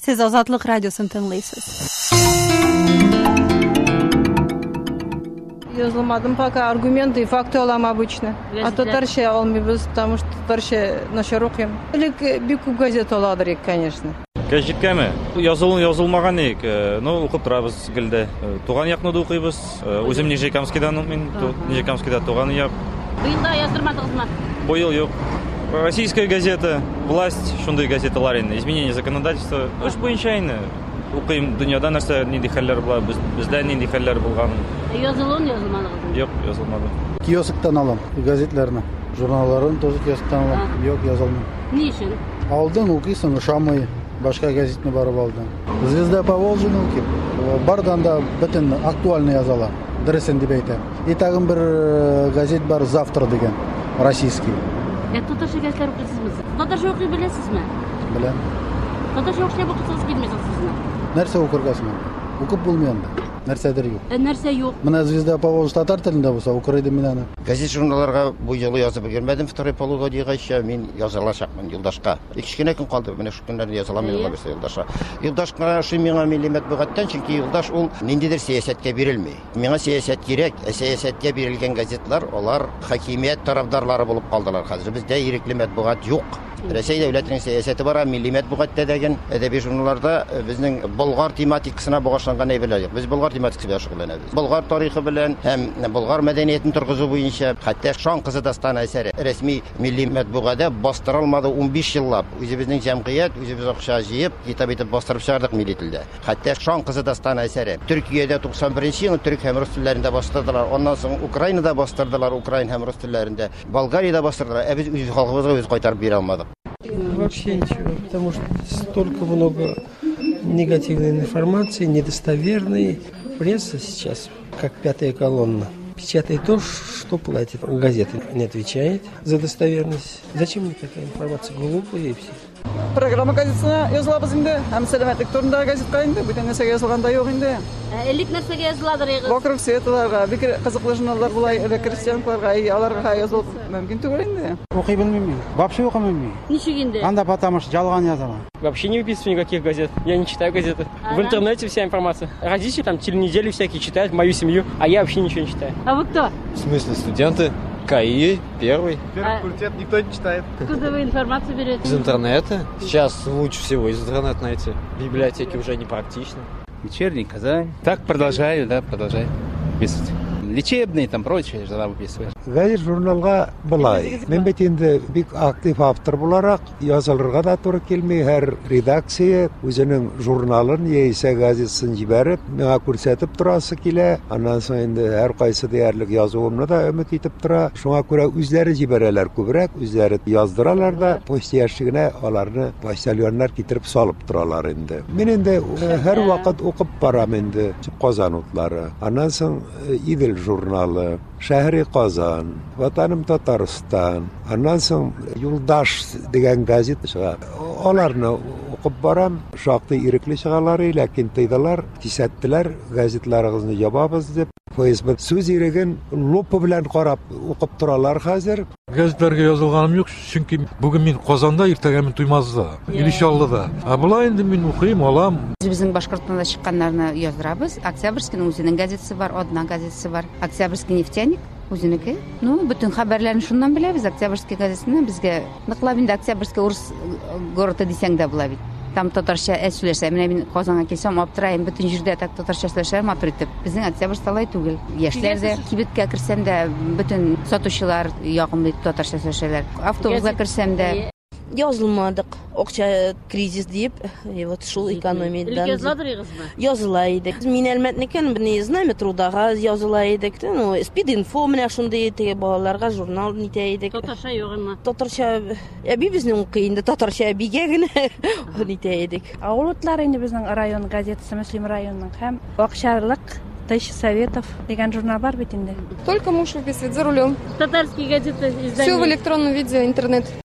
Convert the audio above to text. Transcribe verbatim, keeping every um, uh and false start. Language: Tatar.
Сез Азатлык радиосын тыңлыйсыз. Yazılmadım пока аргументы и факты алам обычно. А татарча алмыйбыз, потому что татарча начар укыйм. Элек бик күп газет аладыр ик, конечно. Гәҗиткәме? Язылу язылмаган ик, ну укып торабыз гелдә. Туган якны да укыйбыз. Үзем Нижекамскидан, мин Нижекамскида туган як. Быел да яздырмадыгызмы? Бу ел юк. Российская газета, власть, шундый газеталар инде, изменение законодательства. Эш буенча инде укыйм, дөньяда нәрсә нинди хәлләр була, бездә нинди хәлләр булган. Язылуын язылмадыгызмы? Юк, язылмады. Киосктан алам газетларны, журналларын тоже киосктан алам. Юк, язылмый. Ни өчен? Алдан укыйсың, ошамый. Башка газетны барып алдым. Звезда Поволжья укыйм. Бардан да бөтен актуальный язала. Дөресен дип әйтәм. И тагын бер газет бар Завтра дигән, российский. Ә татарча газетлар укыйсызмы? Татарча укый беләсезме? Беләм. Татарча укыйсыз укыйсыз килмәсезме? Нәрсә укыргасың? Укып булмый анда. Нәрсәдер юк. Ә нәрсә юк? Менә Звезда Поволжья татар телендә булса, укыр идем мин аны. Газет журналларга бу елы язып бергәнмәдем, второй полугодиегача мин язылачакмын Юлдашка. Ике көн калды, менә шу көннәрдә язылам мин Юлдашка Юлдашка. Юлдашка шу миңа милли матбугаттан, чөнки Юлдаш ул ниндидер сәясәткә бирелми. Миңа сәясәт кирәк, ә сәясәткә бирелгән газетлар, алар хакимият тарафдарлары булып калдылар. Хәзер бездә ирекле матбугат юк. Россия дәүләтенең сәясәте бара, милли матбугатта дигән әдәби журналларда безнең Болгар тематикасына багышланган әйберләр юк. Без Болгар тематикасы белән шөгыльләнәбез. Болгар тарихы белән һәм Болгар мәдәниятен торгызу буенча, хәтта Шан кызы дастаны әсәре рәсми милли матбугатта бастырылмады унбиш еллап. Үзебезнең җәмгыять, үзебез акча җыеп, китап итеп бастырып чыгардык милли телдә. Хәтта Шан кызы дастаны әсәре Төркиядә туксан беренче елны төрек һәм рус телләрендә бастырдылар. Аннан соң Украинада бастырдылар, украин һәм рус телләрендә. Болгариядә бастырдылар. Ә без үз халкыбызга үз кайтарып бирә алмадык. Вообще ничего, потому что столько много негативной информации, недостоверной. Пресса сейчас, как пятая колонна, печатает то, что платит. Газета не отвечает за достоверность. Зачем мне такая информация? Глупая и все. Программа газетасына язылабыз инде, һәм сәламәтлек турында газетка инде, бүтән нәрсәгә язылганда юк инде. Элек нәрсәгә языладыр егыз? Вокруг светларга, бик кызыклы журналлар булай, крестьянларга, аларга язылып мөмкин түгел инде. Укый белмим. Вообще укымыйм. Ничек инде? Анда потому что жалган язалар. Вообще не выписываю никаких газет. Я не читаю газеты. В интернете вся информация. Родители там теленедели всякие читают, мою семью, а я вообще ничего не читаю. А вы кто? В смысле, студенты? КАИ, первый. Первый факультет никто не читает. Откуда вы информацию берете? Из интернета. Сейчас лучше всего из интернета найти. Библиотеки уже не практично. Вечерний Казань. Так продолжаю, да, продолжаю писать. Лечебные там прочее журнал выписываешь. Газет журналга булай. Мен бит инде бик актив автор буларак язылырга да туры килми. Һәр редакция үзенең журналын яисә газетасын җибәреп, миңа күрсәтеп торасы килә. Аннан соң инде һәр кайсы диярлек язуымны да өмет итеп тора. Шуңа күрә үзләре җибәрәләр күбрәк, үзләре яздыралар да, почтияшигенә аларны почтальоннар китереп салып торалар инде. Мин инде һәр вакыт укып барам инде Казан утлары. Аннан соң Идел журналы, Шәһри Казан, Ватаным Татарстан, аннан соң Юлдаш дигән газет чыга. Аларны укып барам, шактый ирекле чыгалар, ләкин тыйдылар, кисәттеләр, газетларыгызны ябабыз дип. Фейсбук сүз иреген лупы белән карап укып торалар хәзер. Газетләргә язылганым юк, чөнки бүген мин Казанда, иртәгә мин Туймазда, Илешаллыда. А була инде мин укыйм, алам. Безнең Башкортстанда чыкканнарны яздырабыз. Октябрьскийның үзенең газетасы бар, Одна газетасы бар. Октябрьский нефтяник үзенеке. Ну, бөтен хәбәрләрне шуннан беләбез. Октябрьский газетасына безгә ныклап инде Октябрьский урыс городы дисәң дә була бит. Там татарча сөйләшә. Менә мин Казанга килсәм, аптырайым, бөтен җирдә так татарча сөйләшәләр, матур итеп. Безнең Октябрь талай түгел. Яшьләр дә кибеткә керсәм дә, бөтен сатучылар ягымлы татарча сөйләшәләр. Автобуска керсәм дә Язылмадык. Акча кризис дип, и вот шул экономиядан. Языладыр егызмы? Языла идек. Мин әлмәтнекен не знаю, метродага языла идек. Ну, спид-инфо менә шундый теге балаларга журнал нитә идек. Татарча югымы? Татарча, әби безнең укый инде татарча бигә генә нитә идек. Авыллар инде безнең район газетасы, Мөслим районының һәм Акчарлык Тысяча советов дигән журнал бар бит инде. Только муж выписывает за рулем. Татарские газеты издания. Все в электронном виде, интернет.